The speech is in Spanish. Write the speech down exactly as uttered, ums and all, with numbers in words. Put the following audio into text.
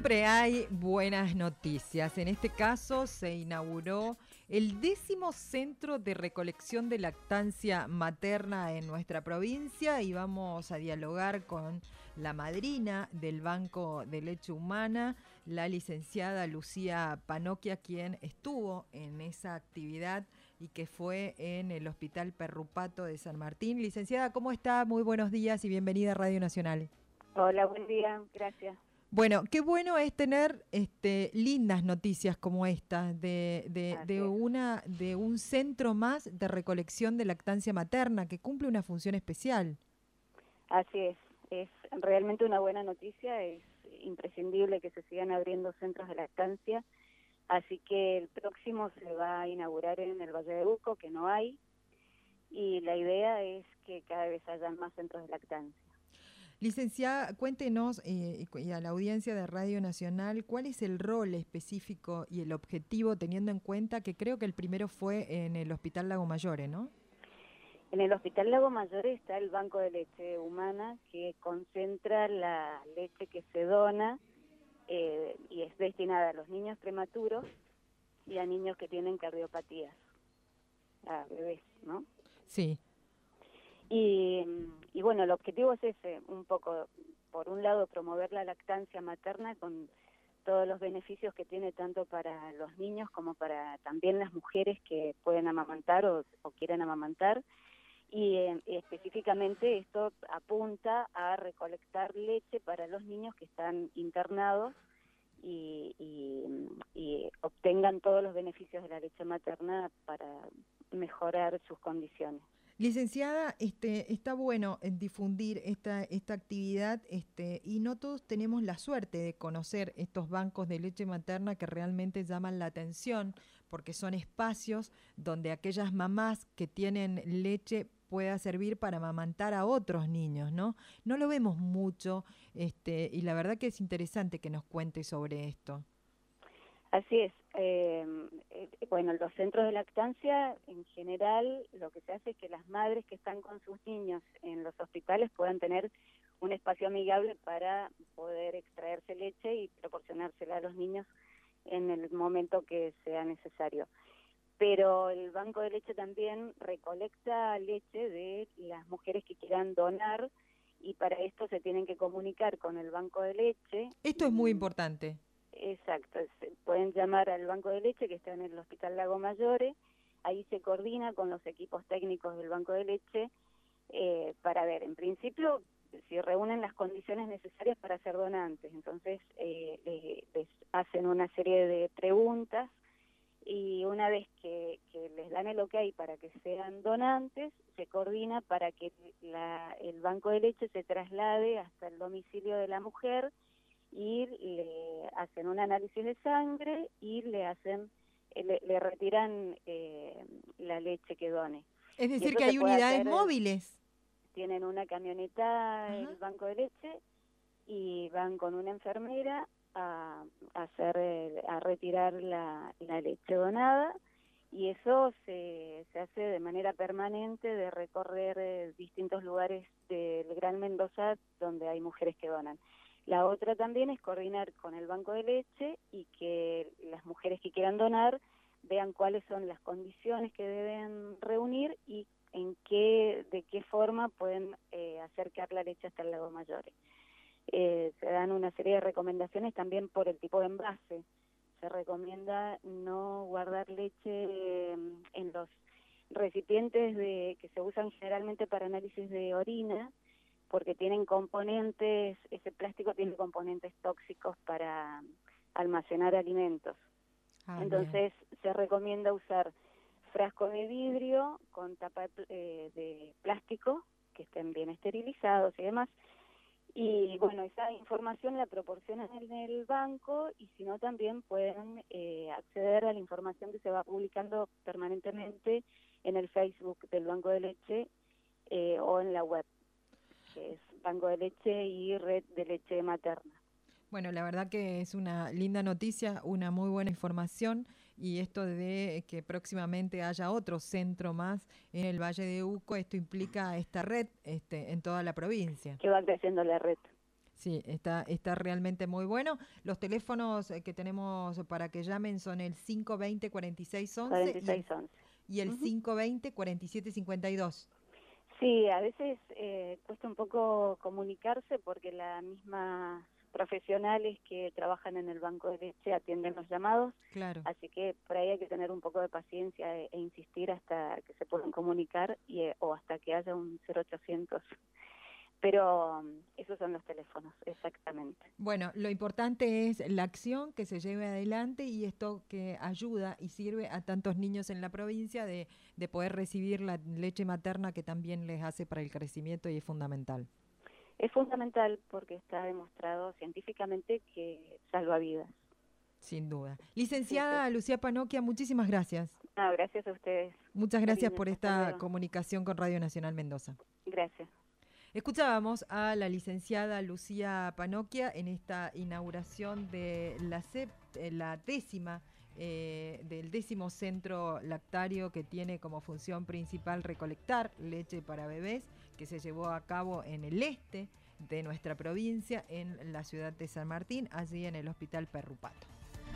Siempre hay buenas noticias. En este caso se inauguró el décimo centro de recolección de lactancia materna en nuestra provincia y vamos a dialogar con la madrina del Banco de Leche Humana, la licenciada Lucía Panoquia, quien estuvo en esa actividad y que fue en el Hospital Perrupato de San Martín. Licenciada, ¿cómo está? Muy buenos días y bienvenida a Radio Nacional. Hola, buen día, gracias. Bueno, qué bueno es tener este, lindas noticias como esta de, de, de, una, de un centro más de recolección de lactancia materna que cumple una función especial. Así es, es realmente una buena noticia, es imprescindible que se sigan abriendo centros de lactancia, así que el próximo se va a inaugurar en el Valle de Uco, que no hay, y la idea es que cada vez hayan más centros de lactancia. Licenciada, cuéntenos eh, y a la audiencia de Radio Nacional, ¿cuál es el rol específico y el objetivo, teniendo en cuenta que creo que el primero fue en el Hospital Lago Mayore, ¿no? En el Hospital Lago Mayore está el Banco de Leche Humana, que concentra la leche que se dona eh, y es destinada a los niños prematuros y a niños que tienen cardiopatías, a bebés, ¿no? Sí. Y, y bueno, el objetivo es ese, un poco, por un lado, promover la lactancia materna con todos los beneficios que tiene tanto para los niños como para también las mujeres que pueden amamantar o, o quieren amamantar. Y eh, específicamente esto apunta a recolectar leche para los niños que están internados y, y, y obtengan todos los beneficios de la leche materna para mejorar sus condiciones. Licenciada, este, está bueno en difundir esta, esta actividad este, y no todos tenemos la suerte de conocer estos bancos de leche materna que realmente llaman la atención porque son espacios donde aquellas mamás que tienen leche pueda servir para amamantar a otros niños, ¿no? No lo vemos mucho este, y la verdad que es interesante que nos cuente sobre esto. Así es. Eh, eh, bueno, los centros de lactancia, en general, lo que se hace es que las madres que están con sus niños en los hospitales puedan tener un espacio amigable para poder extraerse leche y proporcionársela a los niños en el momento que sea necesario. Pero el banco de leche también recolecta leche de las mujeres que quieran donar y para esto se tienen que comunicar con el banco de leche. Esto es muy importante. Exacto, se pueden llamar al banco de leche que está en el Hospital Lago Mayore, ahí se coordina con los equipos técnicos del banco de leche eh, para ver, en principio, si reúnen las condiciones necesarias para ser donantes, entonces eh, les, les hacen una serie de preguntas y una vez que, que les dan el ok para que sean donantes, se coordina para que la, el banco de leche se traslade hasta el domicilio de la mujer y le hacen un análisis de sangre y le hacen le, le retiran eh, la leche que done. Es decir, que hay unidades hacer, móviles. Tienen una camioneta, Ajá. el banco de leche, y van con una enfermera a, a hacer a retirar la, la leche donada, y eso se, se hace de manera permanente, de recorrer eh, distintos lugares del Gran Mendoza donde hay mujeres que donan. La otra también es coordinar con el banco de leche y que las mujeres que quieran donar vean cuáles son las condiciones que deben reunir y en qué, de qué forma pueden eh, acercar la leche hasta el Lago Mayore. Eh, se dan una serie de recomendaciones también por el tipo de envase. Se recomienda no guardar leche en los recipientes de, que se usan generalmente para análisis de orina, porque tienen componentes, ese plástico tiene componentes tóxicos para almacenar alimentos. Ah, Entonces bien. Se recomienda usar frascos de vidrio con tapa eh, de plástico, que estén bien esterilizados y demás. Y bueno, esa información la proporcionan en el banco y si no también pueden eh, acceder a la información que se va publicando permanentemente en el Facebook del Banco de Leche eh, o en la web, que es Banco de Leche y Red de Leche Materna. Bueno, la verdad que es una linda noticia, una muy buena información y esto de que próximamente haya otro centro más en el Valle de Uco, esto implica esta red este, en toda la provincia. Que va creciendo la red. Sí, está, está realmente muy bueno. Los teléfonos eh, que tenemos para que llamen son el cinco dos cero, cuatro seis uno uno y el, cuarenta y seis once. y el Ujú. cinco dos cero, cuatro siete cinco dos. Sí, a veces eh, cuesta un poco comunicarse porque las mismas profesionales que trabajan en el banco de leche atienden los llamados, Claro. así que por ahí hay que tener un poco de paciencia e, e insistir hasta que se puedan comunicar y, eh, o hasta que haya un cero ochocientos. Pero um, esos son los teléfonos, exactamente. Bueno, lo importante es la acción que se lleve adelante y esto que ayuda y sirve a tantos niños en la provincia de, de poder recibir la leche materna que también les hace para el crecimiento y es fundamental. Es fundamental porque está demostrado científicamente que salva vidas. Sin duda. Sí, sí. Licenciada Lucía Panoquia, muchísimas gracias. No, gracias a ustedes, Muchas gracias Karina. por Hasta esta luego. comunicación con Radio Nacional Mendoza. Gracias. Escuchábamos a la licenciada Lucía Panoquia en esta inauguración de la, sep, eh, la décima, eh, del décimo centro lactario que tiene como función principal recolectar leche para bebés, que se llevó a cabo en el este de nuestra provincia, en la ciudad de San Martín, allí en el Hospital Perrupato.